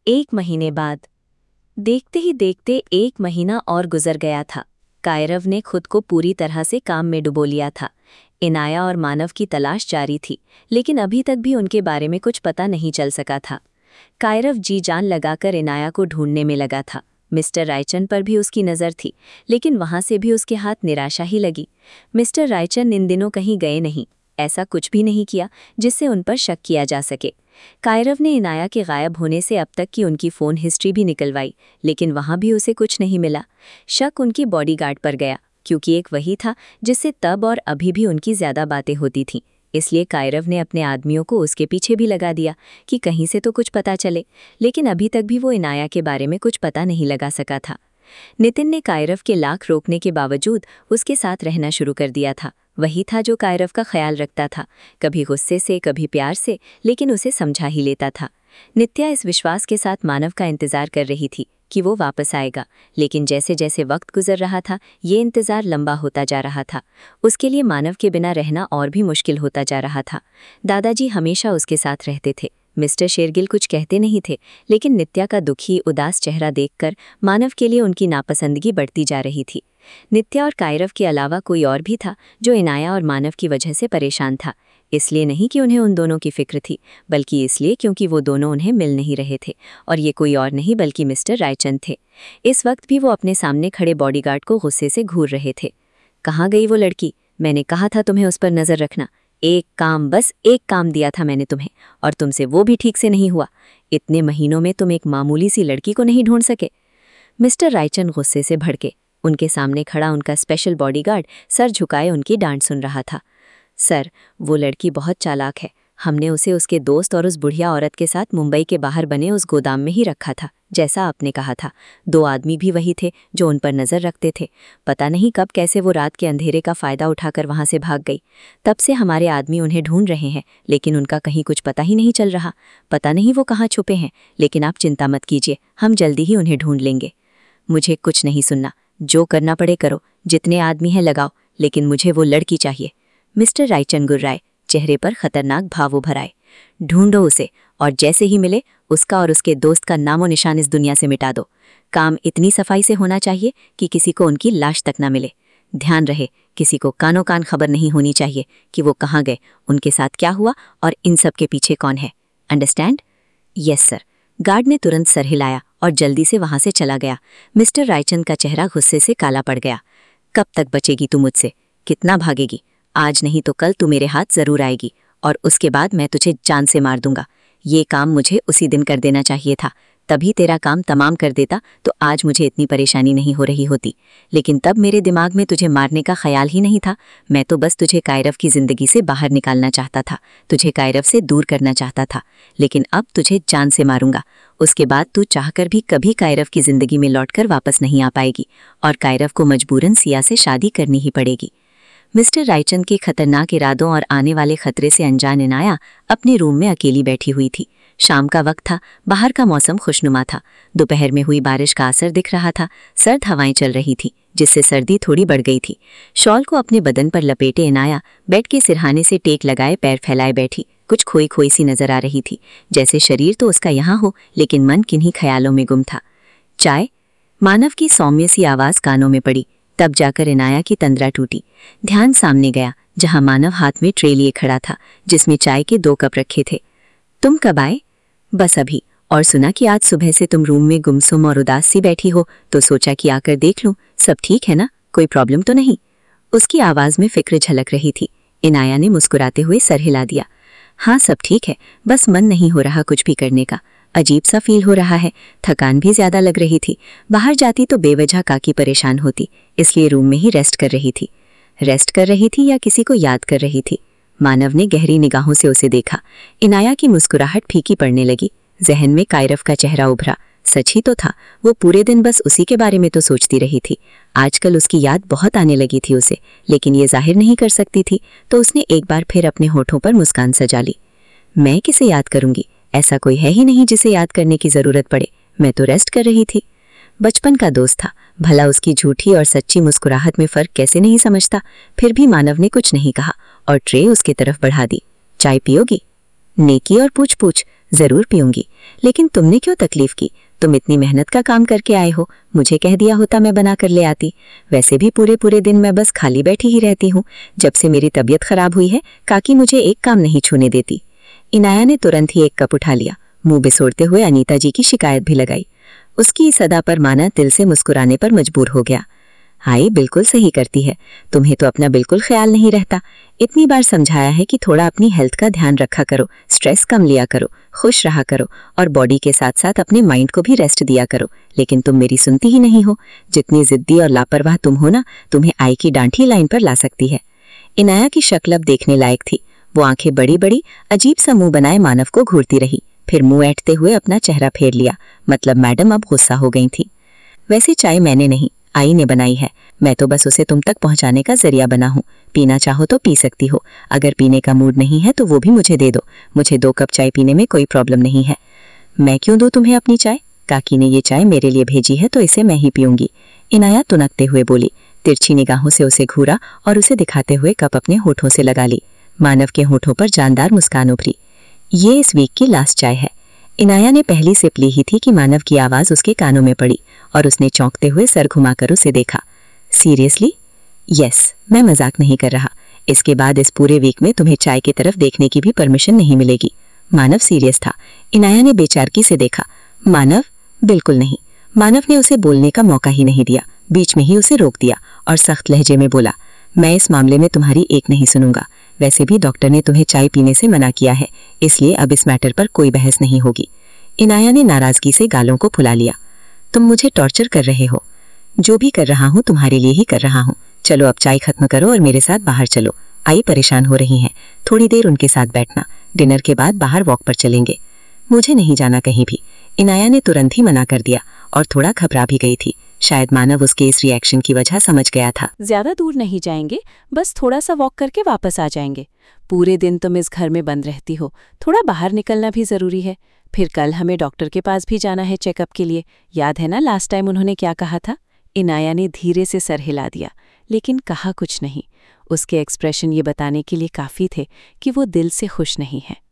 1 महीने बाद। देखते ही देखते 1 महीना और गुजर गया था। कायरव ने खुद को पूरी तरह से काम में डुबो लिया था। इनाया और मानव की तलाश जारी थी, लेकिन अभी तक भी उनके बारे में कुछ पता नहीं चल सका था। कायरव जी जान लगाकर इनाया को ढूंढने में लगा था। मिस्टर रायचंद पर भी उसकी नज़र थी, लेकिन वहां से भी उसके हाथ निराशा ही लगी। मिस्टर रायचंद इन दिनों कहीं गए नहीं, ऐसा कुछ भी नहीं किया जिससे उन पर शक किया जा सके। कायरव ने इनाया के गायब होने से अब तक की उनकी फ़ोन हिस्ट्री भी निकलवाई, लेकिन वहां भी उसे कुछ नहीं मिला। शक उनकी बॉडीगार्ड पर गया, क्योंकि एक वही था जिससे तब और अभी भी उनकी ज़्यादा बातें होती थीं। इसलिए कायरव ने अपने आदमियों को उसके पीछे भी लगा दिया कि कहीं से तो कुछ पता चले, लेकिन अभी तक भी वो इनाया के बारे में कुछ पता नहीं लगा सका था। नितिन ने कायरव के लाख रोकने के बावजूद उसके साथ रहना शुरू कर दिया था। वही था जो कायरव का ख्याल रखता था, कभी गुस्से से कभी प्यार से, लेकिन उसे समझा ही लेता था। नित्या इस विश्वास के साथ मानव का इंतजार कर रही थी कि वो वापस आएगा, लेकिन जैसे जैसे वक्त गुजर रहा था ये इंतजार लंबा होता जा रहा था। उसके लिए मानव के बिना रहना और भी मुश्किल होता जा रहा था। दादाजी हमेशा उसके साथ रहते थे। मिस्टर शेरगिल कुछ कहते नहीं थे, लेकिन नित्या का दुखी उदास चेहरा देखकर मानव के लिए उनकी नापसंदगी बढ़ती जा रही थी। नित्या और कायरव के अलावा कोई और भी था जो इनाया और मानव की वजह से परेशान था। इसलिए नहीं कि उन्हें उन दोनों की फिक्र थी, बल्कि इसलिए क्योंकि वो दोनों उन्हें मिल नहीं रहे थे, और ये कोई और नहीं बल्कि मिस्टर रायचंद थे। इस वक्त भी वो अपने सामने खड़े बॉडीगार्ड को गुस्से से घूर रहे थे। कहाँ गई वो लड़की? मैंने कहा था तुम्हें उस पर नज़र रखना। एक काम, बस एक काम दिया था मैंने तुम्हें, और तुमसे वो भी ठीक से नहीं हुआ। इतने महीनों में तुम एक मामूली सी लड़की को नहीं ढूंढ सके। मिस्टर रायचंद गुस्से से भड़के। उनके सामने खड़ा उनका स्पेशल बॉडीगार्ड सर झुकाए उनकी डांट सुन रहा था। सर, वो लड़की बहुत चालाक है। हमने उसे उसके दोस्त और उस बुढ़िया औरत के साथ मुंबई के बाहर बने उस गोदाम में ही रखा था, जैसा आपने कहा था। 2 आदमी भी वही थे जो उन पर नज़र रखते थे। पता नहीं कब कैसे वो रात के अंधेरे का फ़ायदा उठाकर वहाँ से भाग गई। तब से हमारे आदमी उन्हें ढूंढ रहे हैं, लेकिन उनका कहीं कुछ पता ही नहीं चल रहा। पता नहीं वो कहाँ छुपे हैं, लेकिन आप चिंता मत कीजिए, हम जल्दी ही उन्हें ढूंढ लेंगे। मुझे कुछ नहीं सुनना, जो करना पड़े करो, जितने आदमी हैं लगाओ, लेकिन मुझे वो लड़की चाहिए। मिस्टर रायचंद गुर्राए, चेहरे पर खतरनाक भाव उभर आए। ढूंढो उसे, और जैसे ही मिले उसका और उसके दोस्त का नामो निशान इस दुनिया से मिटा दो। काम इतनी सफाई से होना चाहिए कि किसी को उनकी लाश तक ना मिले। ध्यान रहे, किसी को कानो कान खबर नहीं होनी चाहिए कि वो कहाँ गए, उनके साथ क्या हुआ और इन सब के पीछे कौन है। अंडरस्टैंड? Yes sir. गार्ड ने तुरंत सर हिलाया और जल्दी से वहां से चला गया। मिस्टर रायचंद का चेहरा गुस्से से काला पड़ गया। कब तक बचेगी तू मुझसे? कितना भागेगी? आज नहीं तो कल तू मेरे हाथ जरूर आएगी, और उसके बाद मैं तुझे जान से मार दूंगा। ये काम मुझे उसी दिन कर देना चाहिए था, तभी तेरा काम तमाम कर देता तो आज मुझे इतनी परेशानी नहीं हो रही होती। लेकिन तब मेरे दिमाग में तुझे मारने का ख्याल ही नहीं था। मैं तो बस तुझे कायरव की ज़िंदगी से बाहर निकालना चाहता था, तुझे कायरव से दूर करना चाहता था। लेकिन अब तुझे जान से मारूंगा। उसके बाद तू चाहकर भी कभी कायरव की ज़िंदगी में लौटकर वापस नहीं आ पाएगी, और कायरव को मजबूरन सिया से शादी करनी ही पड़ेगी। मिस्टर रायचंद के खतरनाक इरादों और आने वाले खतरे से अनजान इनाया अपने रूम में अकेली बैठी हुई थी। शाम का वक्त था, बाहर का मौसम खुशनुमा था। दोपहर में हुई बारिश का असर दिख रहा था। सर्द हवाएं चल रही थी, जिससे सर्दी थोड़ी बढ़ गई थी। शॉल को अपने बदन पर लपेटे इनाया बेड के सिरहाने से टेक लगाए पैर फैलाए बैठी कुछ खोई खोई सी नजर आ रही थी, जैसे शरीर तो उसका यहाँ हो, लेकिन मन किन्हीं ख्यालों में गुम था। चाय? मानव की सौम्य सी आवाज कानों में पड़ी। तब जाकर इनाया की तंद्रा टूटी। ध्यान सामने गया, जहां मानव हाथ में ट्रे लिए खड़ा था, जिसमें चाय के 2 कप रखे थे। तुम कब आए? बस अभी। और सुना कि आज सुबह से तुम रूम में गुमसुम और उदास सी बैठी हो, तो सोचा कि आकर देख लूं, सब ठीक है ना, कोई प्रॉब्लम तो नहीं? उसकी आवाज में फिक्र झलक रही थी। इनाया ने मुस्कुराते हुए सर हिला दिया। हाँ, सब ठीक है, बस मन नहीं हो रहा कुछ भी करने का। अजीब सा फील हो रहा है, थकान भी ज्यादा लग रही थी। बाहर जाती तो बेवजह काकी परेशान होती, इसलिए रूम में ही रेस्ट कर रही थी। रेस्ट कर रही थी या किसी को याद कर रही थी? मानव ने गहरी निगाहों से उसे देखा। इनाया की मुस्कुराहट फीकी पड़ने लगी। जहन में कायरव का चेहरा उभरा। सच ही तो था, वो पूरे दिन बस उसी के बारे में तो सोचती रही थी। आजकल उसकी याद बहुत आने लगी थी उसे, लेकिन ये जाहिर नहीं कर सकती थी, तो उसने एक बार फिर अपने होठों पर मुस्कान सजा ली। मैं किसे याद करूंगी? ऐसा कोई है ही नहीं जिसे याद करने की जरूरत पड़े। मैं तो रेस्ट कर रही थी। बचपन का दोस्त था, भला उसकी झूठी और सच्ची मुस्कुराहट में फर्क कैसे नहीं समझता। फिर भी मानव ने कुछ नहीं कहा और ट्रे उसके तरफ बढ़ा दी। चाय पियोगी? नेकी और पूछ पूछ, जरूर पीऊंगी, लेकिन तुमने क्यों तकलीफ की? तुम इतनी मेहनत का काम करके आए हो, मुझे कह दिया होता मैं बना कर ले आती। वैसे भी पूरे पूरे दिन मैं बस खाली बैठी ही रहती हूँ। जब से मेरी तबीयत खराब हुई है, काकी मुझे एक काम नहीं छूने देती। इनाया ने तुरंत ही एक कप उठा लिया, मुंह बिसोड़ते हुए अनीता जी की शिकायत भी लगाई। उसकी इस अदा पर माना दिल से मुस्कुराने पर मजबूर हो गया। आई बिल्कुल सही करती है, तुम्हें तो अपना बिल्कुल ख्याल नहीं रहता। इतनी बार समझाया है कि थोड़ा अपनी हेल्थ का ध्यान रखा करो, स्ट्रेस कम लिया करो, खुश रहा करो और बॉडी के साथ साथ अपने माइंड को भी रेस्ट दिया करो, लेकिन तुम मेरी सुनती ही नहीं हो। जितनी जिद्दी और लापरवाह तुम हो ना, तुम्हें आई की डांट ही लाइन पर ला सकती है। इनाया की शक्ल अब देखने लायक थी। वो आंखें बड़ी बड़ी अजीब सा मुंह बनाए मानव को घूरती रही, फिर मुंह ऐंठते हुए अपना चेहरा फेर लिया। मतलब मैडम अब गुस्सा हो गई थी। वैसे चाय मैंने नहीं, आई ने बनाई है। मैं तो बस उसे तुम तक पहुंचाने का जरिया बना हूं। पीना चाहो तो पी सकती हो, अगर पीने का मूड नहीं है तो वो भी मुझे दे दो। मुझे 2 कप चाय पीने में कोई प्रॉब्लम नहीं है। मैं क्यों दूं तुम्हें अपनी चाय? काकी ने ये चाय मेरे लिए भेजी है तो इसे मैं ही पीऊंगी। इनाया तुनकते हुए बोली। तिरछी निगाहों से उसे घूरा और उसे दिखाते हुए कप अपने होठों से लगा ली। मानव के होठों पर जानदार मुस्कान उभरी। ये इस वीक की लास्ट चाय है। इनाया ने पहली सिप ली ही थी कि मानव की आवाज उसके कानों में पड़ी और उसने चौंकते हुए सर घुमाकर उसे देखा। सीरियसली? यस, मैं मजाक नहीं कर रहा। इसके बाद इस पूरे वीक में तुम्हें चाय की तरफ देखने की भी परमिशन नहीं मिलेगी। मानव सीरियस था। इनाया ने बेचारगी से देखा। मानव? बिल्कुल नहीं। मानव ने उसे बोलने का मौका ही नहीं दिया, बीच में ही उसे रोक दिया और सख्त लहजे में बोला, मैं इस मामले में तुम्हारी एक नहीं सुनूंगा। वैसे भी डॉक्टर ने तुम्हें चाय पीने से मना किया है, इसलिए अब इस मैटर पर कोई बहस नहीं होगी। इनाया ने नाराजगी से गालों को फुला लिया। तुम मुझे टॉर्चर कर रहे हो। जो भी कर रहा हूँ तुम्हारे लिए ही कर रहा हूँ। चलो अब चाय खत्म करो और मेरे साथ बाहर चलो। आई परेशान हो रही हैं, थोड़ी देर उनके साथ बैठना, डिनर के बाद बाहर वॉक पर चलेंगे। मुझे नहीं जाना कहीं भी। इनाया ने तुरंत ही मना कर दिया और थोड़ा घबरा भी गई थी। शायद मानव उसके इस रिएक्शन की वजह समझ गया था। ज्यादा दूर नहीं जाएंगे, बस थोड़ा सा वॉक करके वापस आ जाएंगे। पूरे दिन तुम इस घर में बंद रहती हो, थोड़ा बाहर निकलना भी जरूरी है। फिर कल हमें डॉक्टर के पास भी जाना है चेकअप के लिए। याद है ना लास्ट टाइम उन्होंने क्या कहा था? इनाया ने धीरे से सर हिला दिया, लेकिन कहा कुछ नहीं। उसके एक्सप्रेशन ये बताने के लिए काफी थे कि वो दिल से खुश नहीं है।